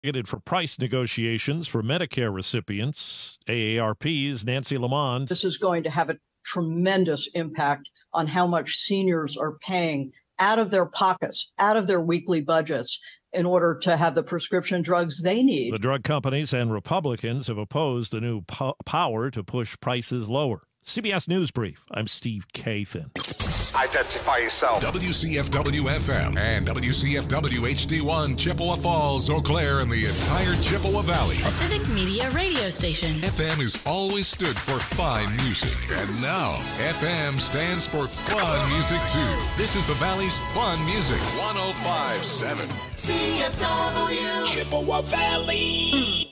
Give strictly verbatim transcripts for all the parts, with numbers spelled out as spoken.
For price negotiations for Medicare recipients, A A R P's Nancy Lamond. This is going to have a tremendous impact on how much seniors are paying out of their pockets, out of their weekly budgets, in order to have the prescription drugs they need. The drug companies and Republicans have opposed the new po- power to push prices lower. C B S News Brief. I'm Steve Kathan. Identify yourself. W C F W F M and W C F W H D one, Chippewa Falls, Eau Claire, and the entire Chippewa Valley. A Civic Media radio station. F M has always stood for fine music, and now F M stands for fun music too. This is the Valley's fun music. one oh five point seven C F W Chippewa Valley.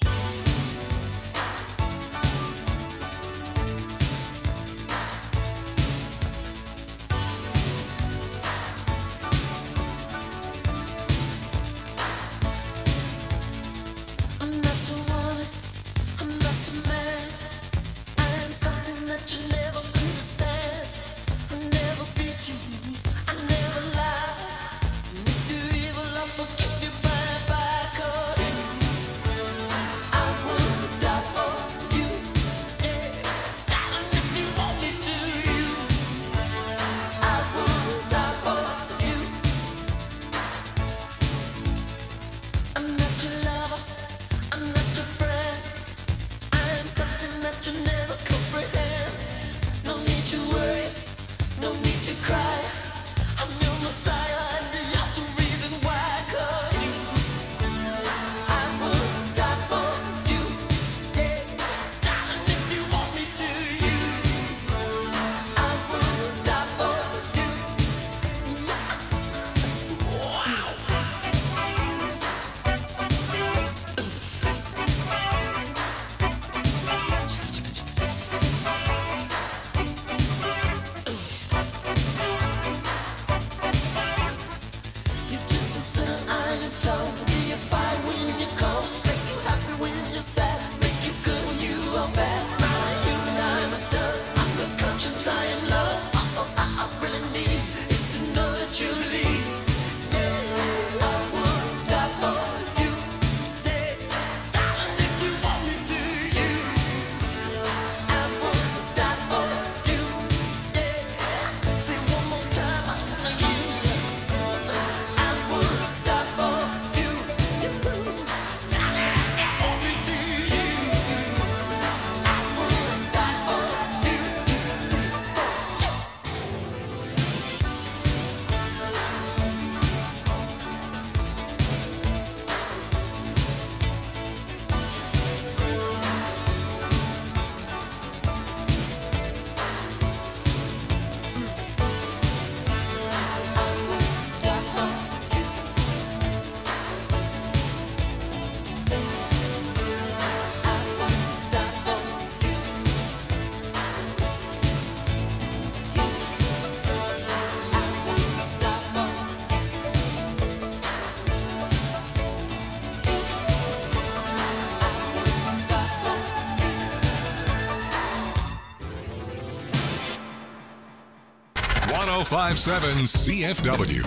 one oh five point seven C F W.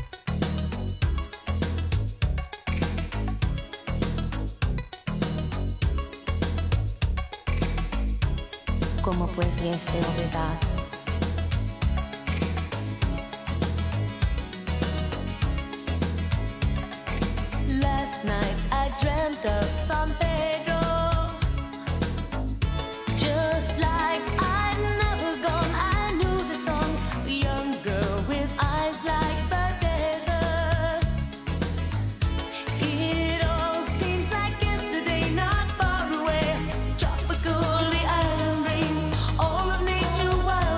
¿Cómo pudiese olvidar? Last night I dreamt of San Pedro, just like I'd never gone. I knew the song, a young girl with eyes like the desert. It all seems like yesterday, not far away. Tropical, the island rains, all of nature wild.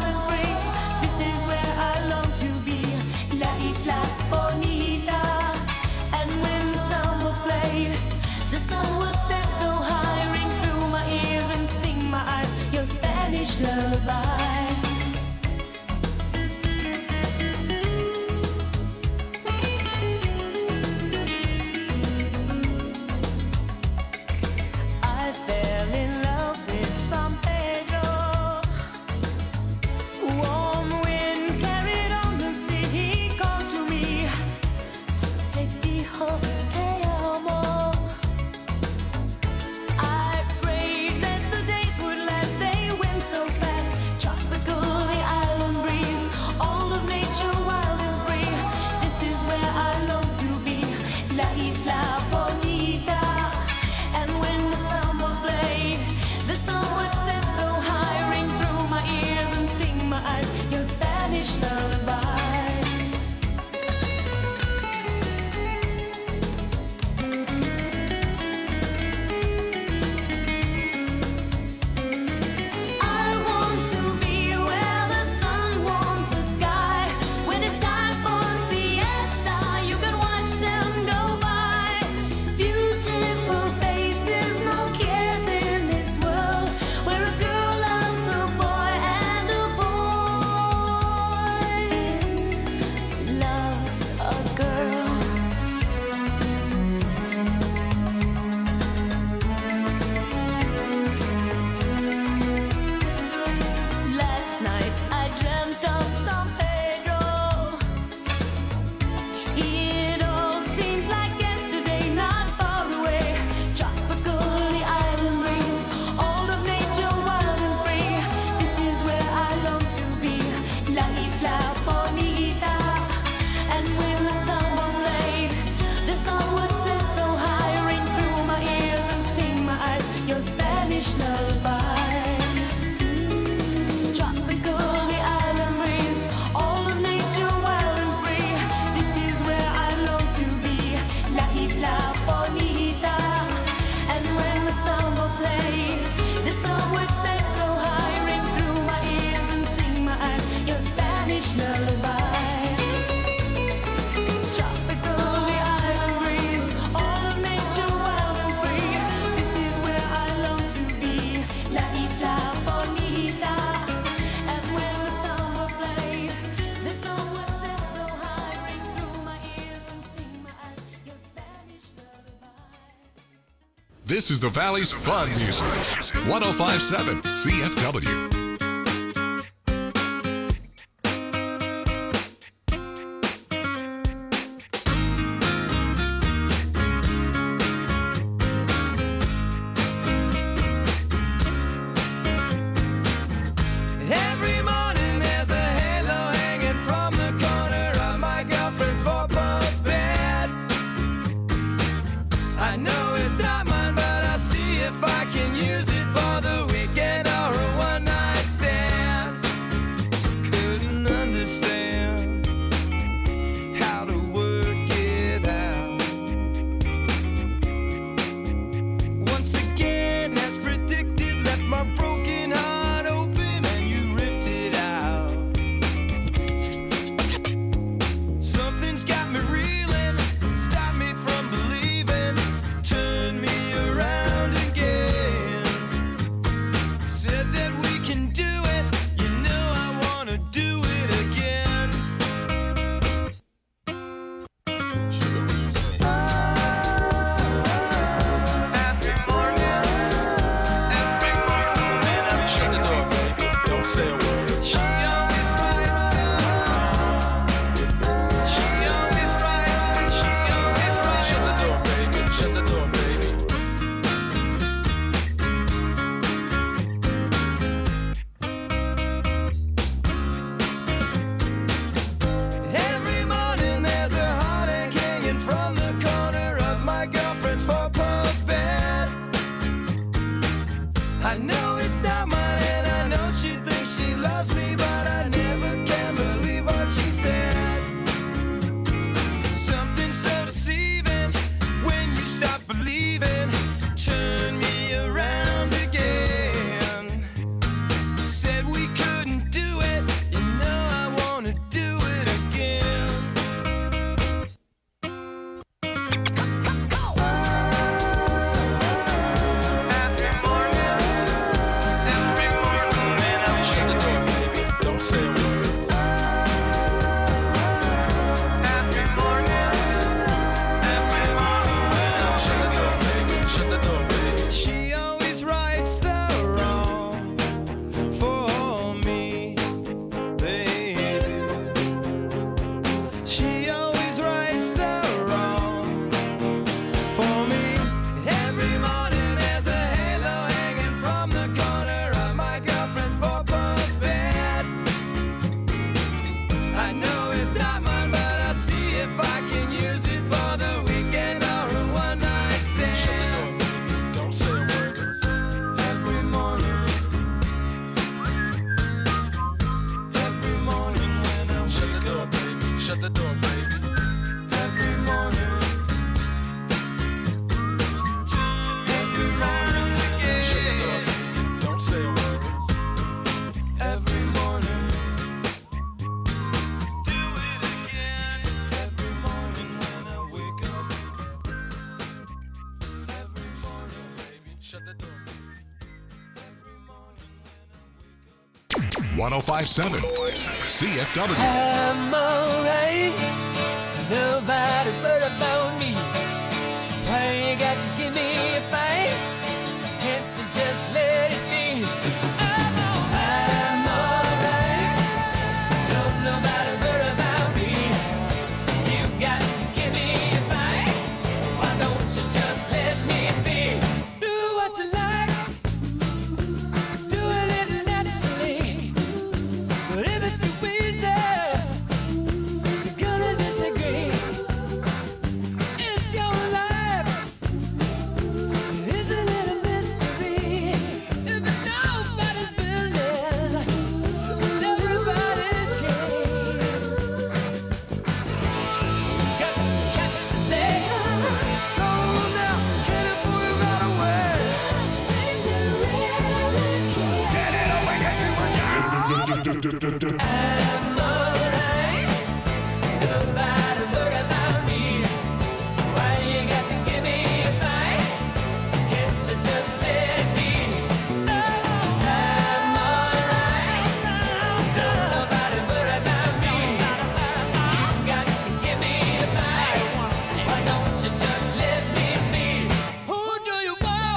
This is the Valley's Fun Music. one oh five point seven C F W. one oh five point seven C F W. I'm alright, nobody but about me. Why you got to give me a fight? Can't you just let it be? I'm alright, I'm alright, don't nobody but about me. You got to give me a fight. Why don't you just let me be? Do what you like, do a little naturally. But if it's too easy, you're gonna disagree. It's your life, it's a little mystery. If it's nobody's business, it's everybody's game. Got to catch a day. Go now, get it, boy, right away. Get it away, get you a job. I'm alright, nobody worry about me. Why you got to give me a fight? Can't you just let it be? I'm alright, don't nobody worry about me. You got to give me a fight. Why don't you just let me be? Who do you want?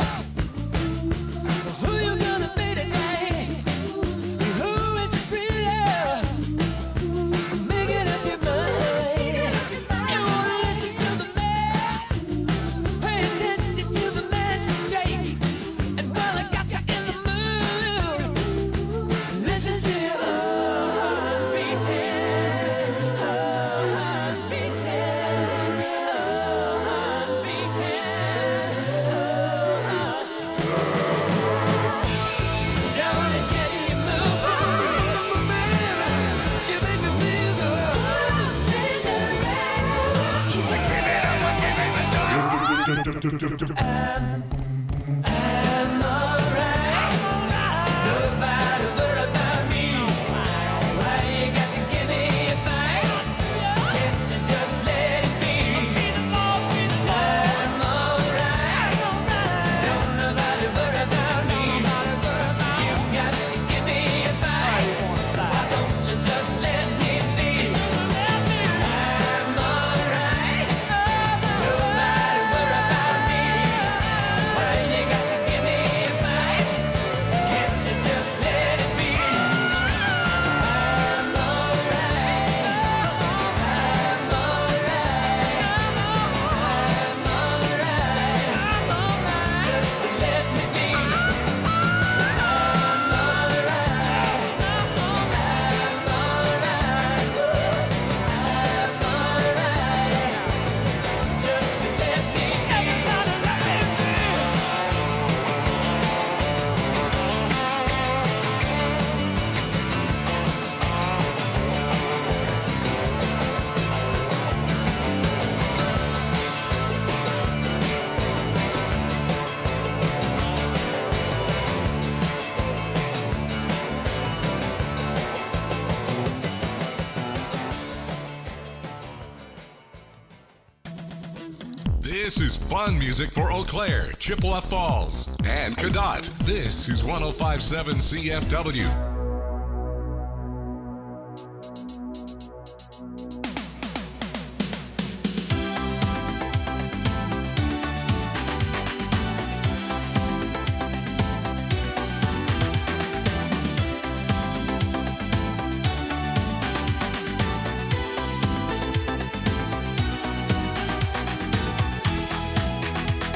This is fun music for Eau Claire, Chippewa Falls, and Cadott. This is one oh five point seven C F W.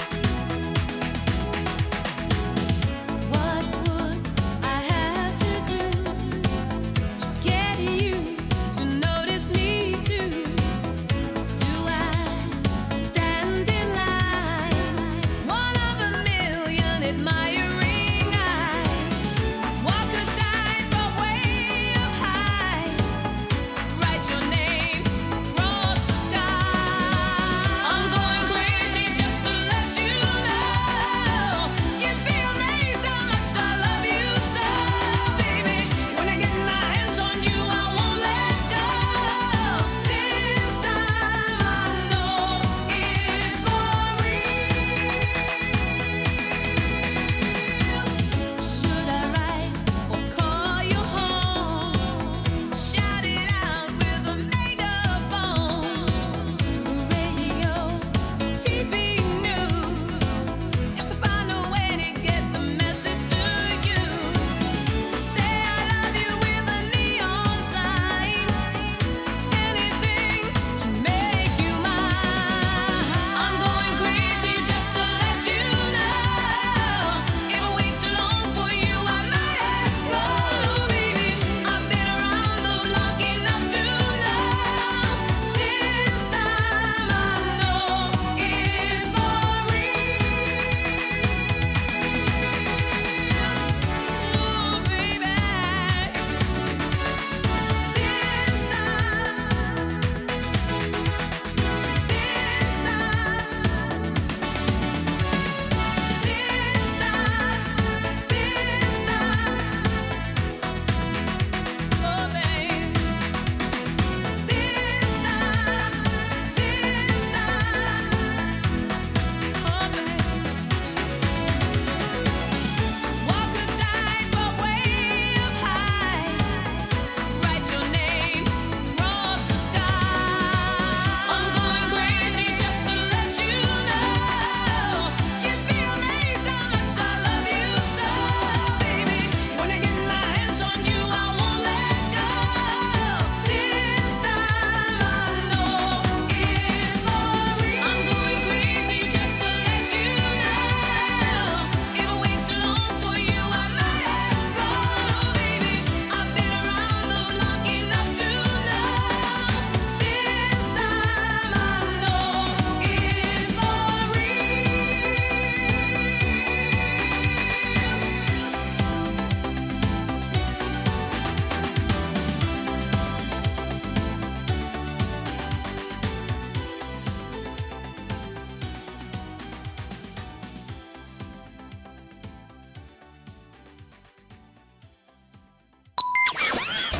What would I have to do?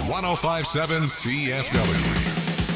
one oh five point seven C F W.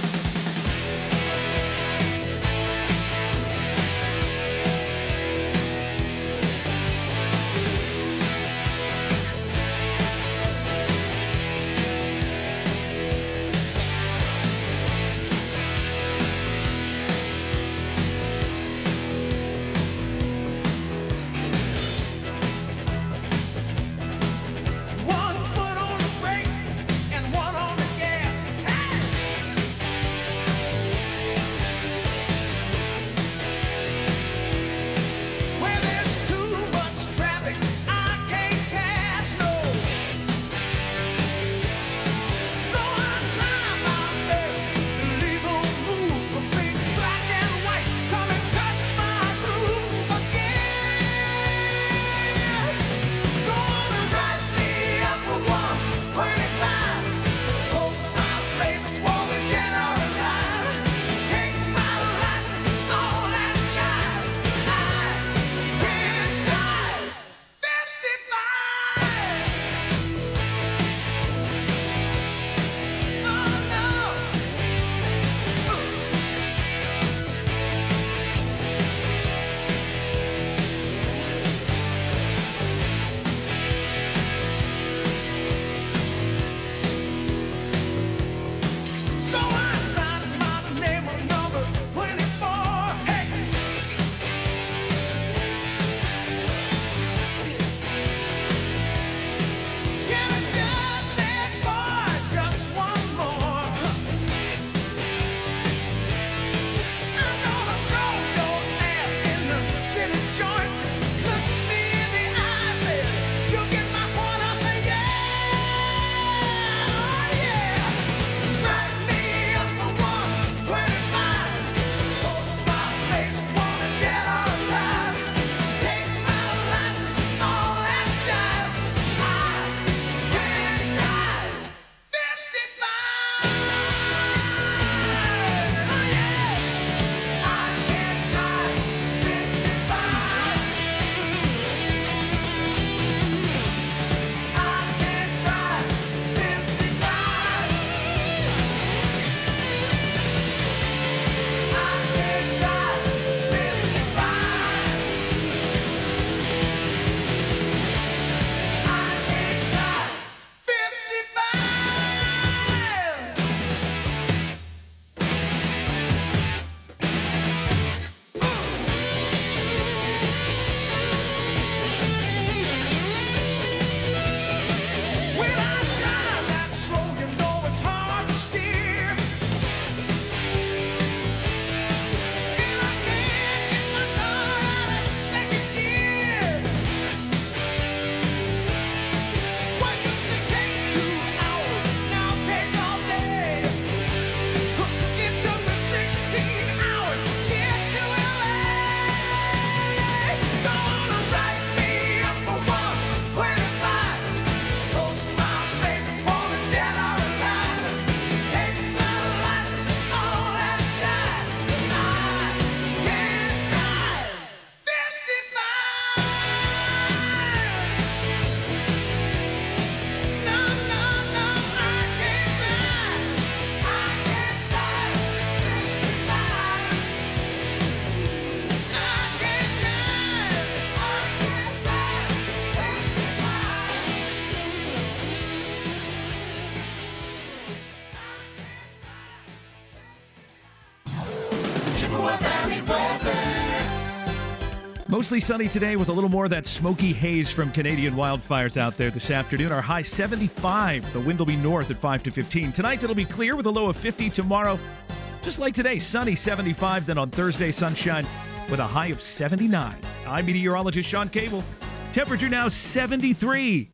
Mostly sunny today with a little more of that smoky haze from Canadian wildfires out there this afternoon. Our high seventy-five. The wind will be north at five to fifteen. Tonight it'll be clear with a low of fifty. Tomorrow, just like today, sunny seventy-five. Then on Thursday, sunshine with a high of seventy-nine. I'm meteorologist Sean Cable. Temperature now seventy-three.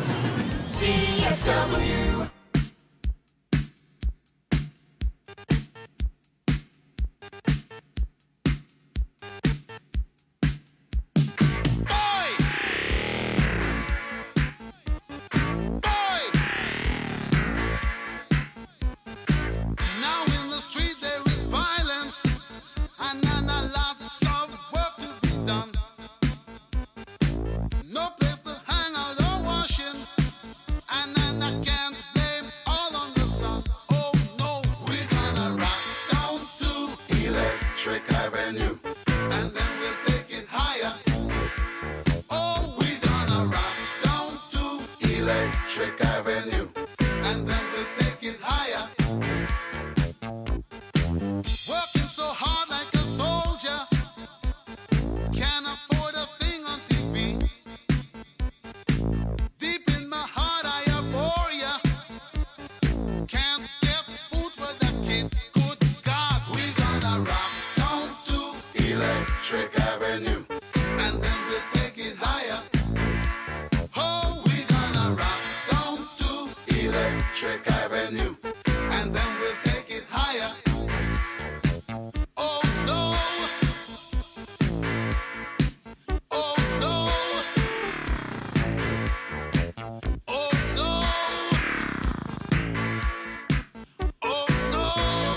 C F W. No place to hang out or washing, and then I can't Electric Avenue, and then we'll take it higher. Working so hard like a soldier, can't afford a thing on T V. Deep in my heart I abhor ya. Can't get food for the kid. Good God, we gonna rock down to Electric Avenue, and then we'll take it higher. Oh, we gonna rock down to Electric Avenue, and then we'll take it higher. Oh no. Oh no. Oh no. Oh no.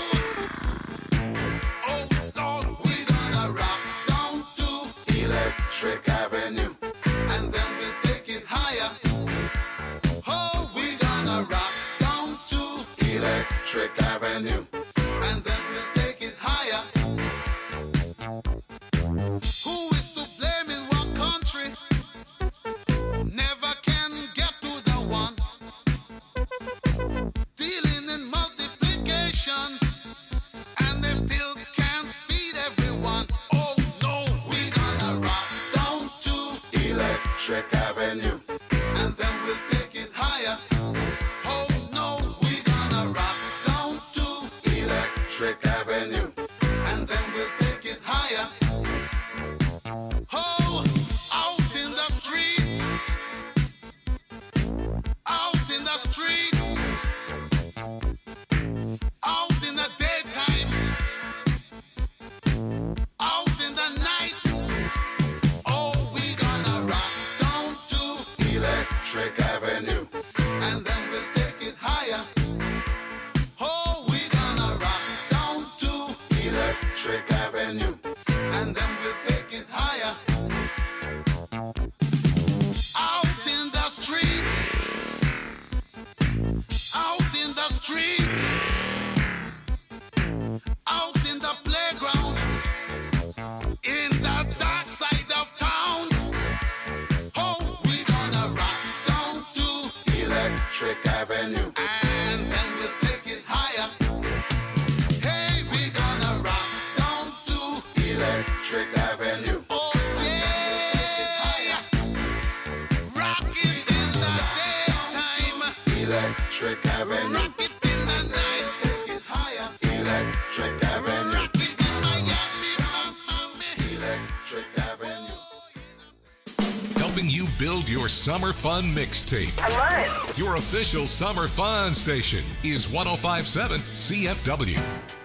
Oh Lord, we gonna rock down to Electric Avenue, and then we'll take it higher. Oh, we gonna rock down to Electric Avenue, and then we'll take it higher. Who is to blame in what country? Never can get to the one. Dealing in multiplication, and they still can't feed everyone. Oh no, we gonna rock down to Electric Avenue, and then we'll take it higher. Oh no, we gonna rock down to Electric Avenue, and then we'll take it higher. Oh, out in the street, out in the street, out in the daytime, out in the night. Oh, we gonna rock down to Electric Avenue, and then we'll take it higher. Oh, we gonna rock down to Electric Avenue, and then we'll take it higher. Out in the street, out in the street, out in the playground, in the dark side of town. Oh, we gonna rock down to Electric Avenue, and then we'll take it higher. Hey, we gonna rock down to Electric Avenue. Oh yeah, rock it in the daytime, Electric Avenue. Rock it in the night, take it higher, Electric Avenue. Rock it in Miami, Miami, Electric Avenue. Helping you build your summer fun mixtape. I love it. Your official summer fun station is one oh five point seven C F W.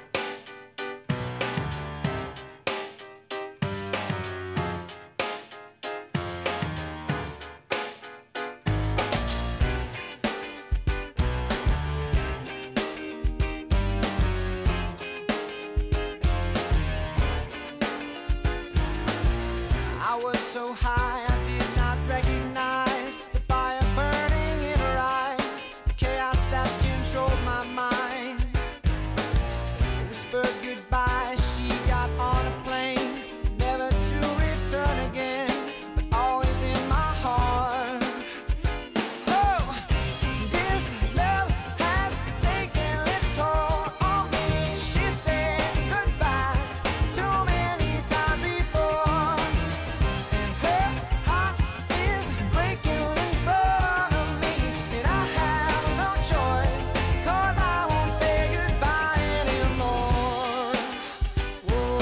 I was so high I did not recognize the fire burning in her eyes, the chaos that controlled my mind. Whispered goodbye, she got on a plane, never to return again, but always in my heart. Oh, this love has taken its toll on me. She said goodbye too many times before. Her heart is breaking in front of me, and I have no choice, 'cause I won't say goodbye anymore. Whoa,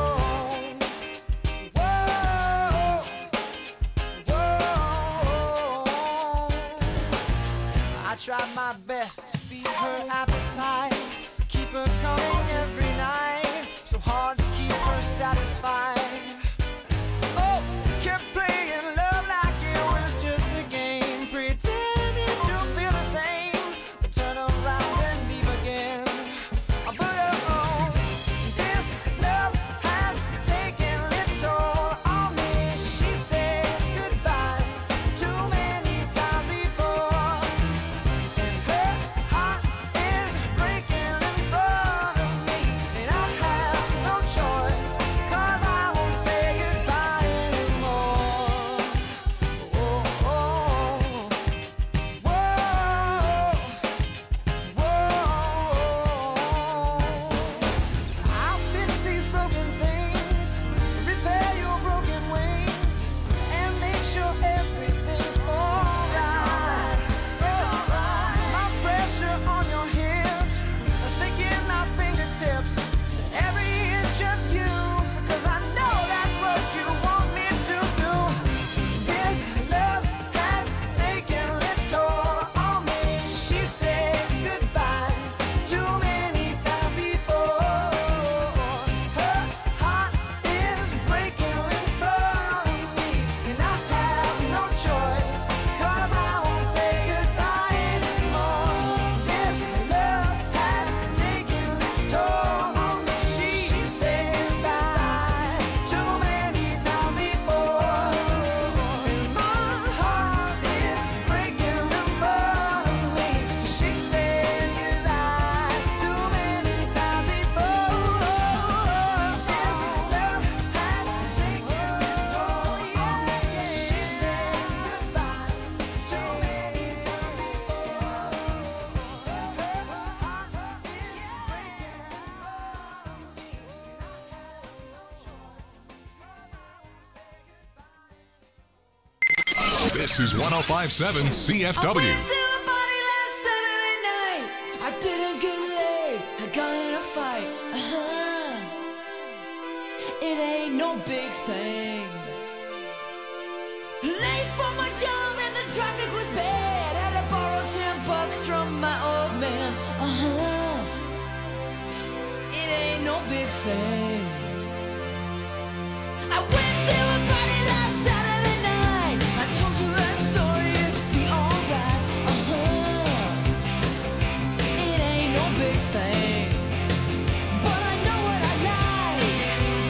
whoa, whoa. I tried my best to feed her appetite, keep her coming every night, so hard to keep her satisfied. Oh, kept playing love like it was just a game, pretending to feel the same, but turn around and leave again. But oh, this love has taken its toll on me. She said goodbye too many times before, and her heart is breaking in front of me, and I have no choice, 'cause I This is one oh five point seven C F W. I went to a party last Saturday night. I didn't get laid. I got in a fight. Uh-huh. It ain't no big thing. Late for my job and the traffic was bad. Had to borrow ten bucks from my old man. Uh-huh. It ain't no big thing. I went to a party last Saturday night. I told you that story, it'd be alright. Uh-huh. It ain't no big thing, but I know what I like.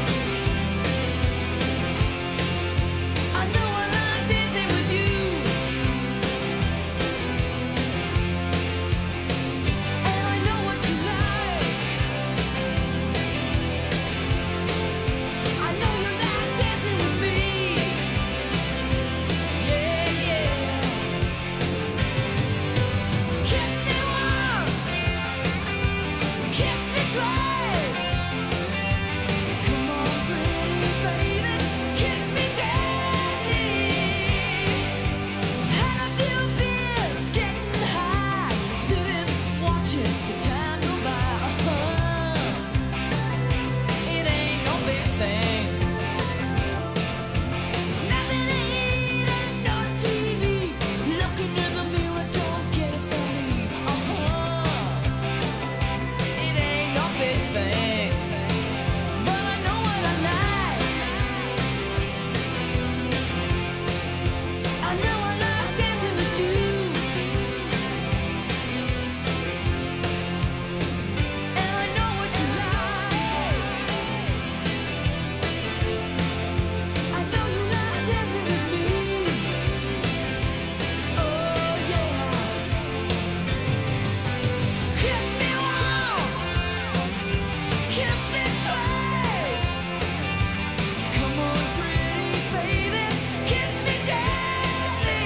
I know I like dancing with you, and I know what you like. I know you like dancing with me. Yeah, yeah. Kiss me once, kiss me twice. Come on, pretty baby, kiss me daddy. Had a few beers, getting high, sitting watching the time go by. Uh-huh. It ain't no big thing. Nothing to eat and no T V. Looking in the mirror, don't get it from me. Uh-huh. It ain't no big thing, but I know what I like. I know I like dancing with you, and I know what you like. I know you like dancing with me. Oh yeah. Kiss me once, kiss me twice. Come on, pretty baby, kiss me daddy.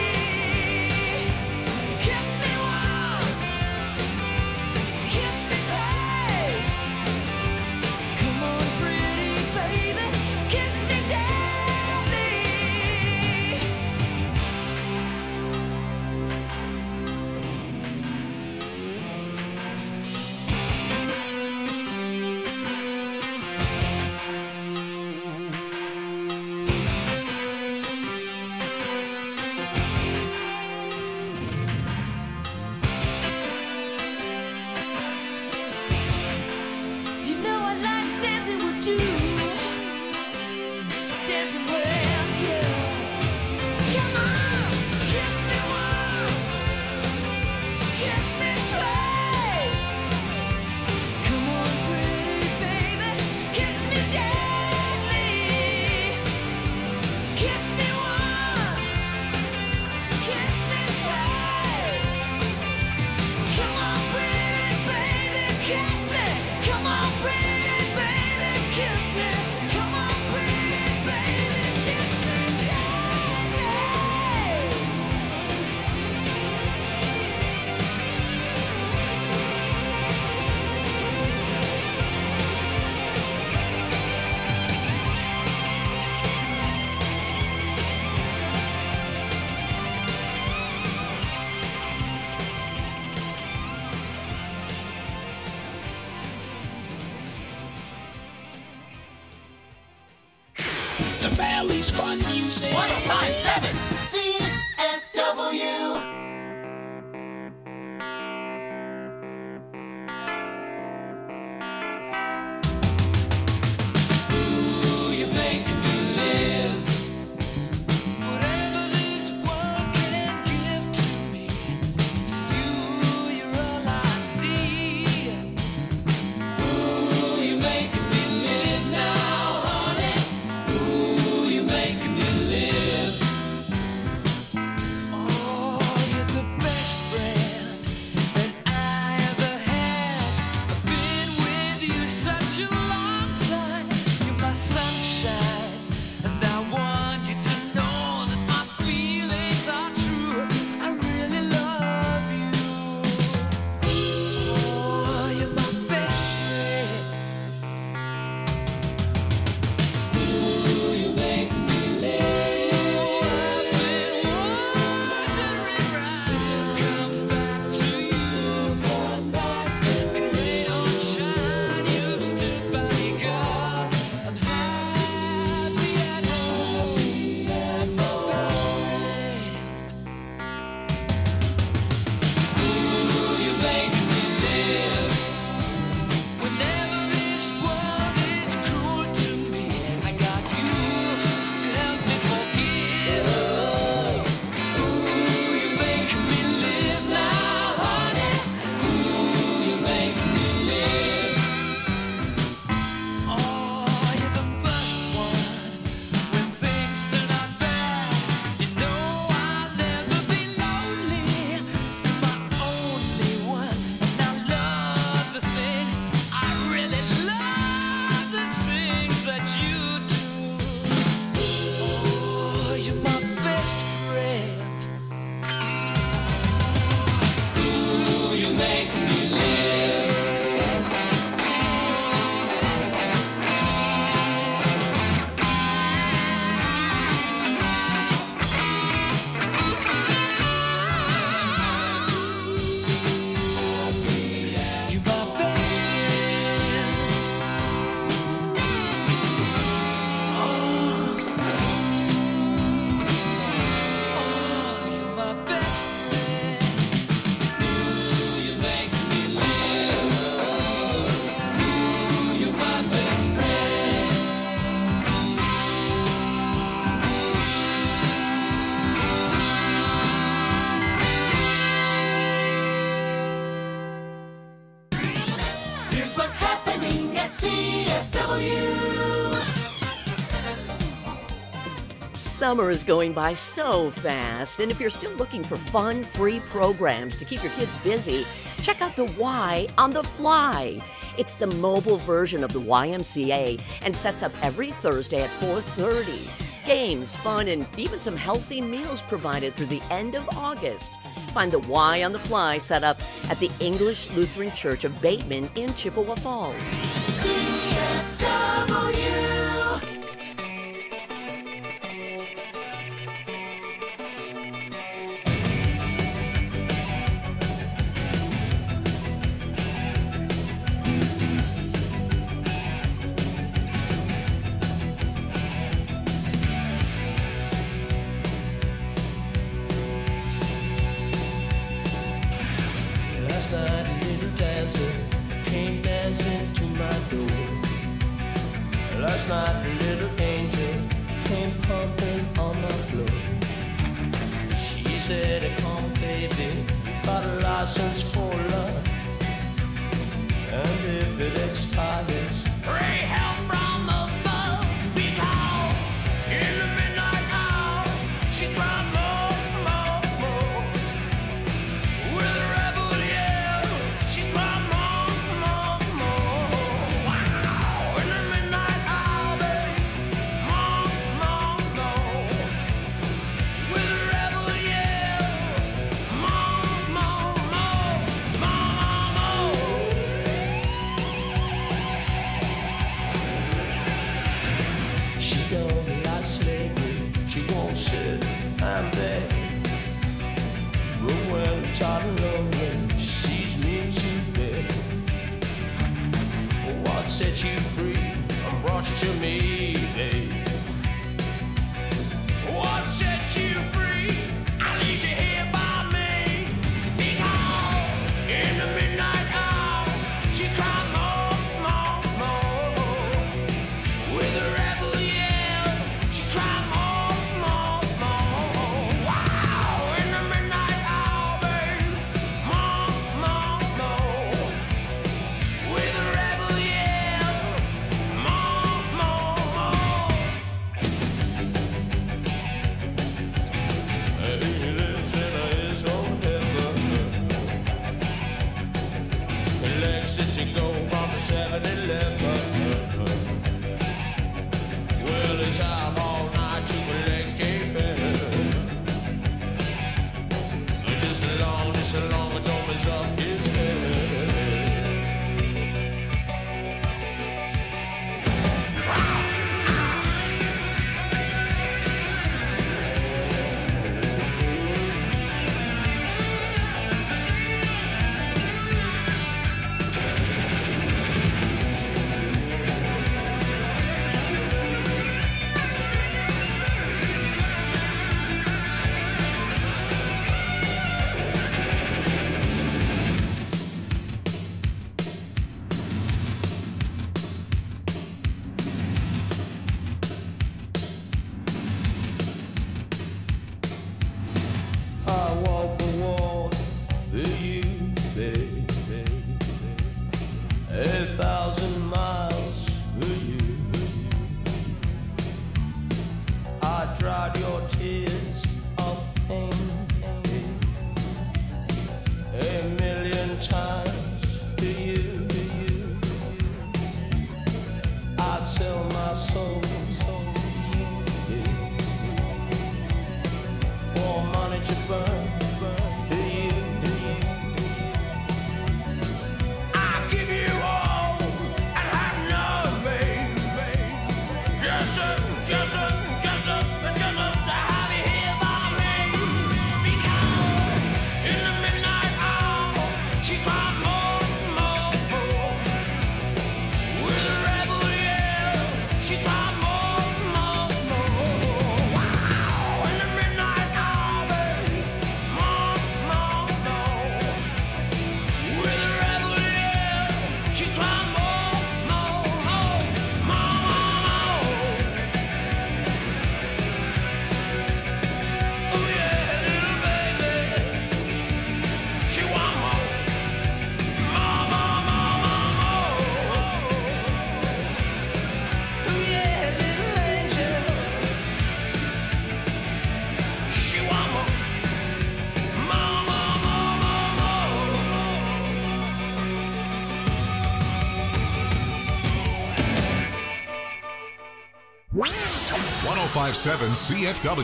Kiss me once, kiss me twice. Come on, pretty baby, kiss me daddy. You know I like dancing with you, dancing with you. Come on, kiss me once, kiss me twice. Come on, pretty baby, kiss me deadly. Kiss me once, kiss me twice. Come on, pretty baby, kiss me. Come on, pretty baby, kiss me. Come on, pretty baby, kiss me, daddy. The Valley's fun music. one oh five point seven C F W. Ooh, you make me live. Whatever this world can give to me, it's you, you're all I see. Ooh, you make me live now, honey. Ooh, you make me live. C F W. Summer is going by so fast, and if you're still looking for fun, free programs to keep your kids busy, check out the Y on the Fly. It's the mobile version of the Y M C A and sets up every Thursday at four thirty. Games, fun, and even some healthy meals provided through the end of August. Find the Y on the Fly set up at the English Lutheran Church of Bateman in Chippewa Falls. C F W. Last night a little dancer came dancing to my door. Last night a little angel came pumping on my floor. She said, come baby, you got a license for love, and if it expires, pray help from above, because in the midnight hour she cried more, more, more. With a rebel yell, she cried more, more, more. Wow! In the midnight hour, babe, more, more, more. With a rebel yell, more, more, more, more, more, more. She don't like slavery, she won't sit and beg. But when I'm tired and lonely, she sees me to bed. What set you free and brought you to me, babe? What set you free? I leave you here by me. Because in the midnight hour, she cried more, more, more. With a rebel yell, she cried more, more, more. Wow! In the midnight hour, babe, more, more, more. With a rebel yell, more, more, more. five point seven C F W.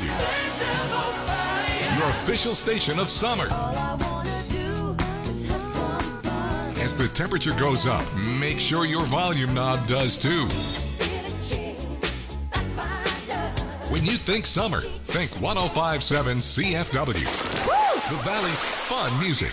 Your official station of summer. As the temperature goes up, make sure your volume knob does too. When you think summer, think one oh five point seven C F W. The Valley's fun music.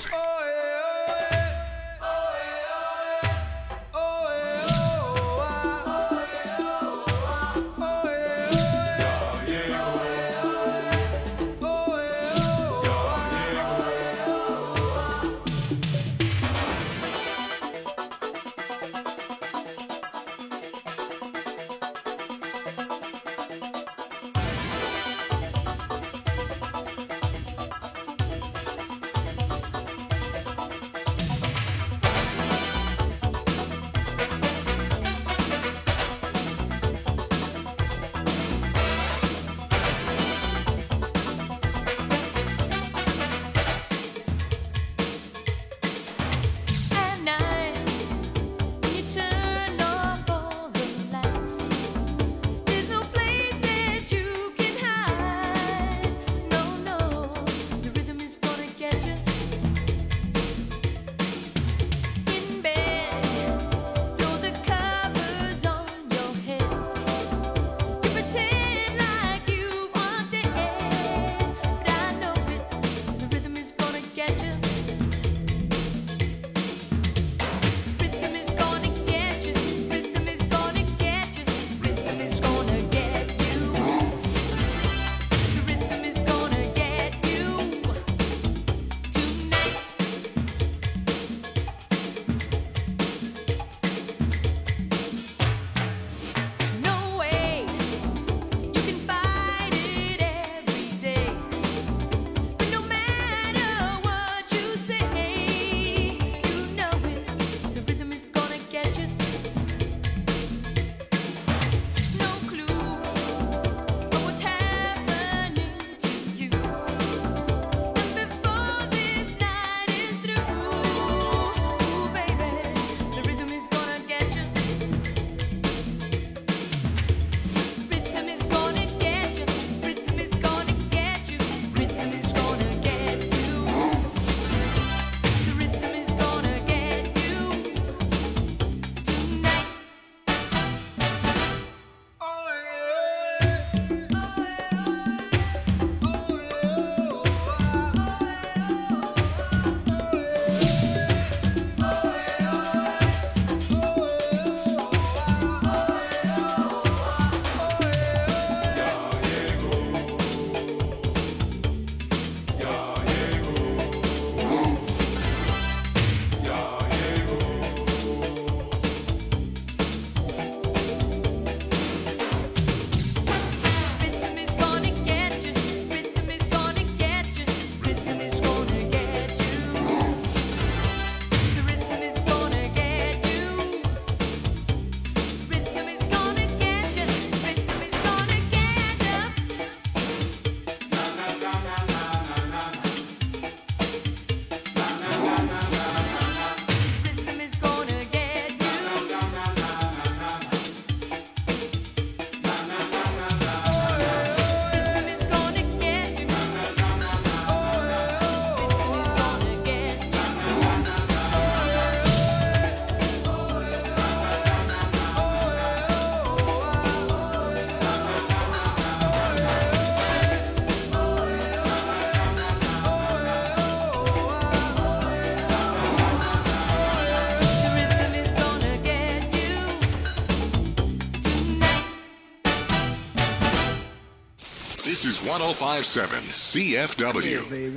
This is one oh five point seven C F W. Yeah, baby.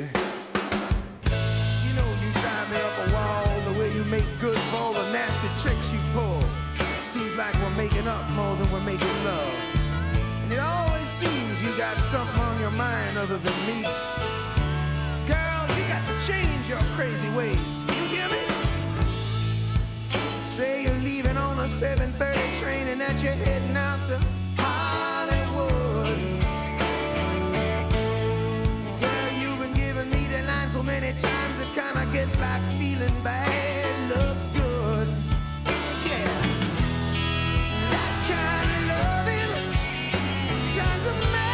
You know you drive me up a wall, the way you make good for all the nasty tricks you pull. Seems like we're making up more than we're making love. And it always seems you got something on your mind other than me. Girl, you got to change your crazy ways. You hear me? Say you're leaving on a seven thirty train and that you're heading out to Hollywood. Girl, you've been giving me the line so many times it kinda gets like feeling bad looks good. Yeah, that kind of loving turns a man.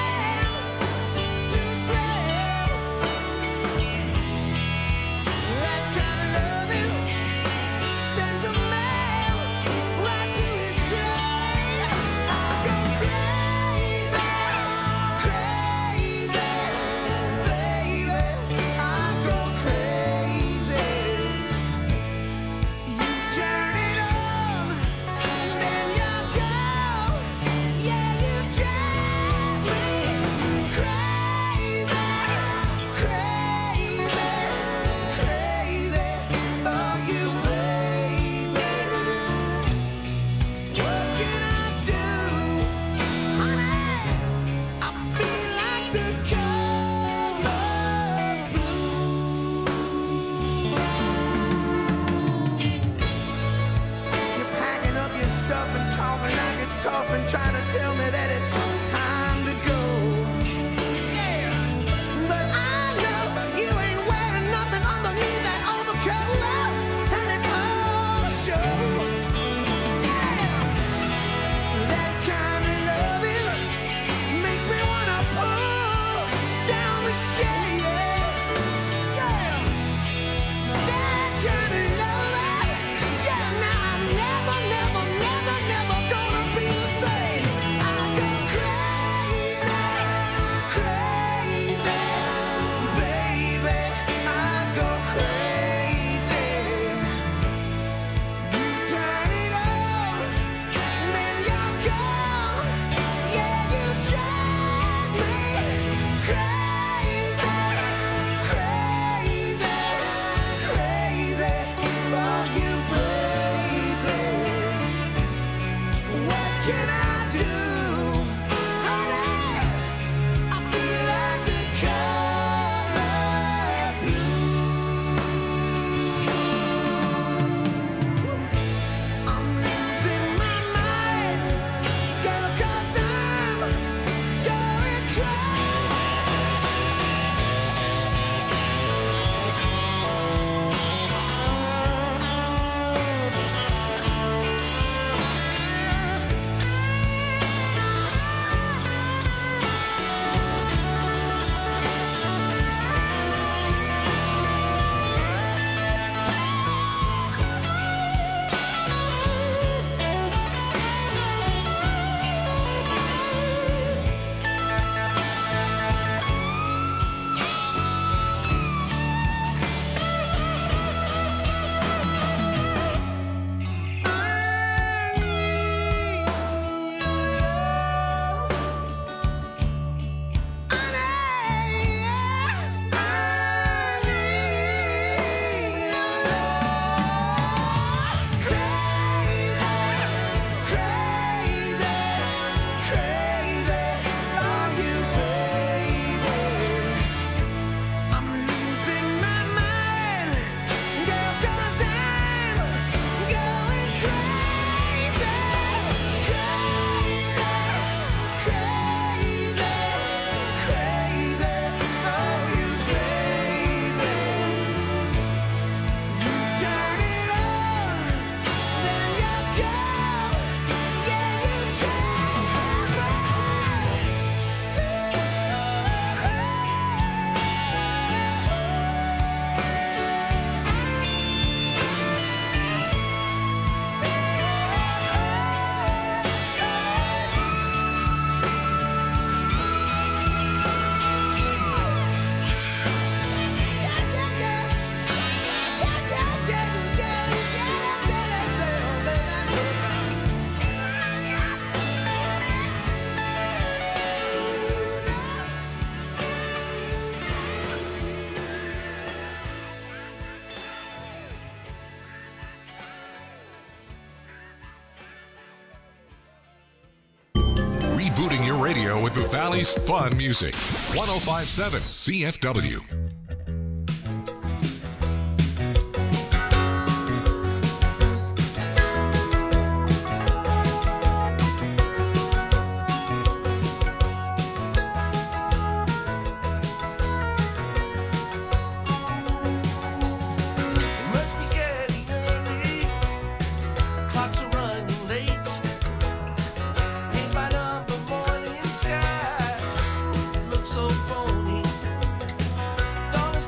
Rebooting your radio with the Valley's fun music. one oh five point seven C F W. Sky looks so phony. Don't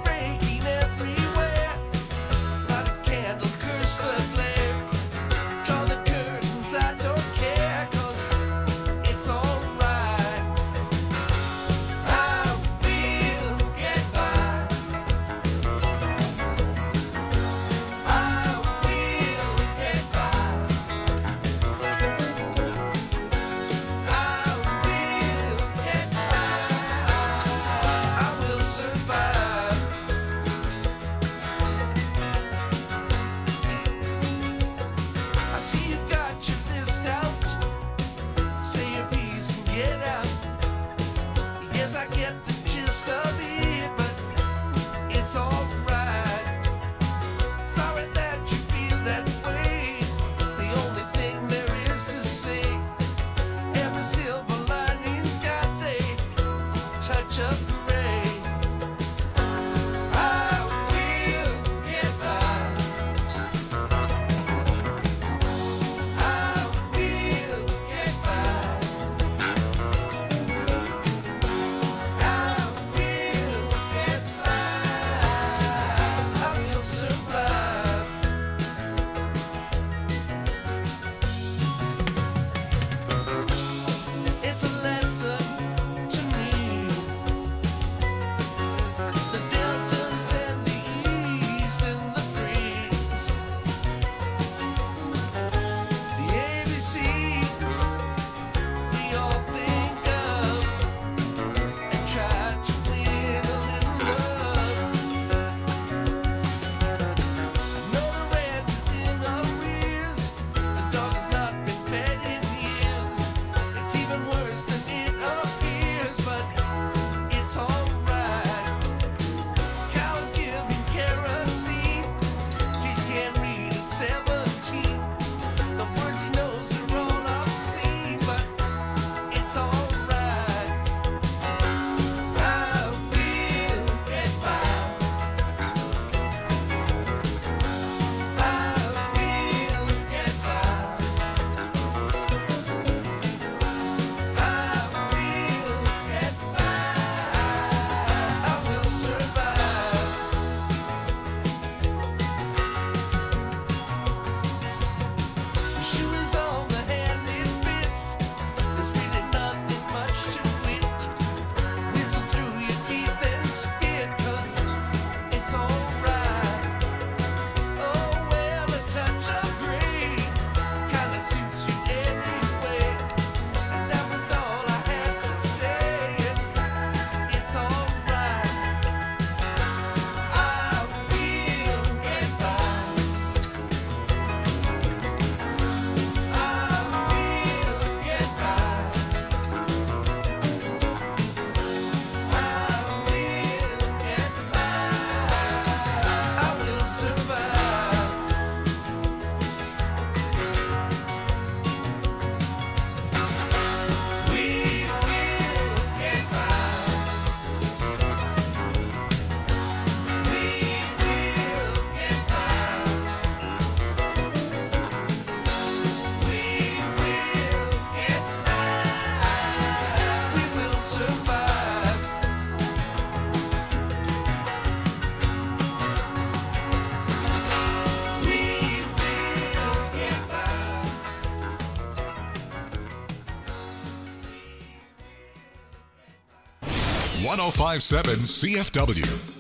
one oh five point seven C F W.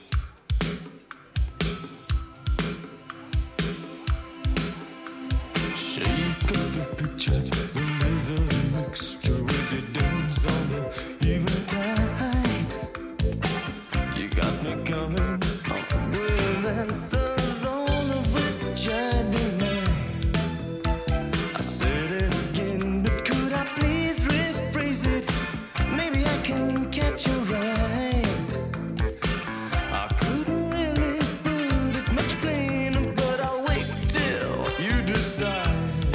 Shake up the picture when there's a mixture with the dance on the eventide. You got me coming up with answers all of which I deny. I said it again, but could I please rephrase it? Maybe I can catch your eye. I couldn't really put it much plainer, but I'll wait till you decide.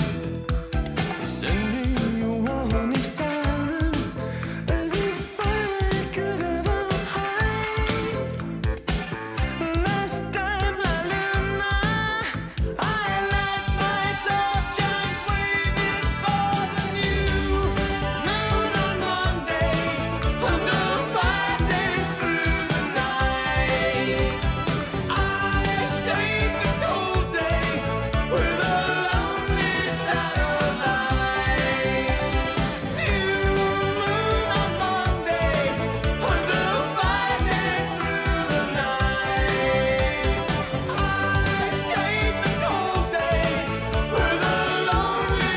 Sending you warning silent, as if I could ever hide. Last time, La Luna, I light my torch and wave it for the new moon on Monday. Under five days through the night, I stayed the cold day with a lonely satellite. New moon on Monday. Under five days through the night, I stayed the cold day with a lonely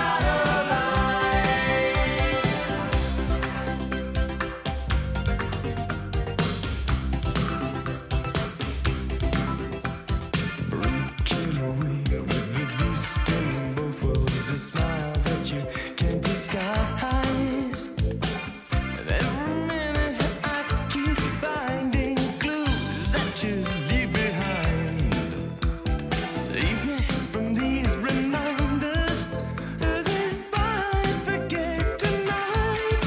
Breaking away with the beast in both worlds, a smile that you can't disguise. And every minute I keep finding clues that you leave behind. Save me from these reminders, as if I forget tonight.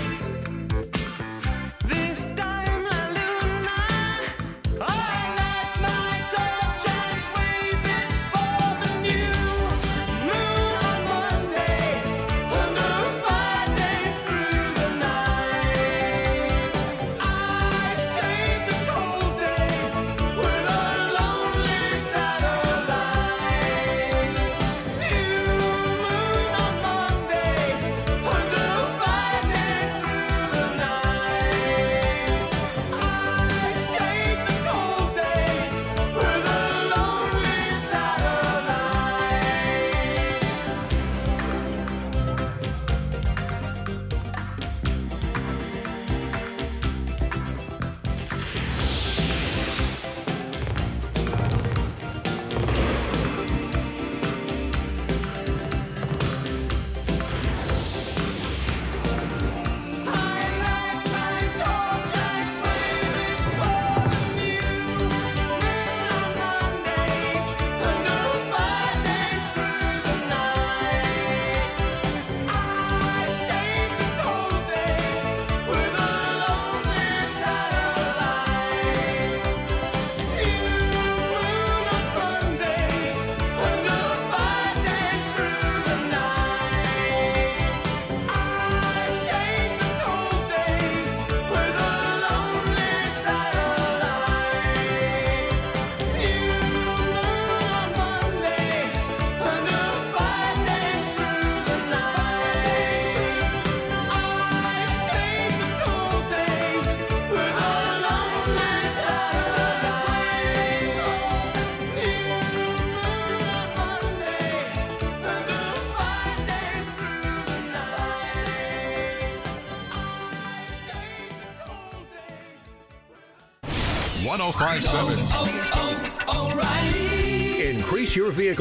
This time, La Luna, I light my torch and wave it for the new moon on Monday. Under five days through the night, I stayed the cold day with a lonely satellite. New moon on Monday. Under five days through the night, I stayed the cold day with a lonely one oh five point seven. O'Reilly. Increase your vehicle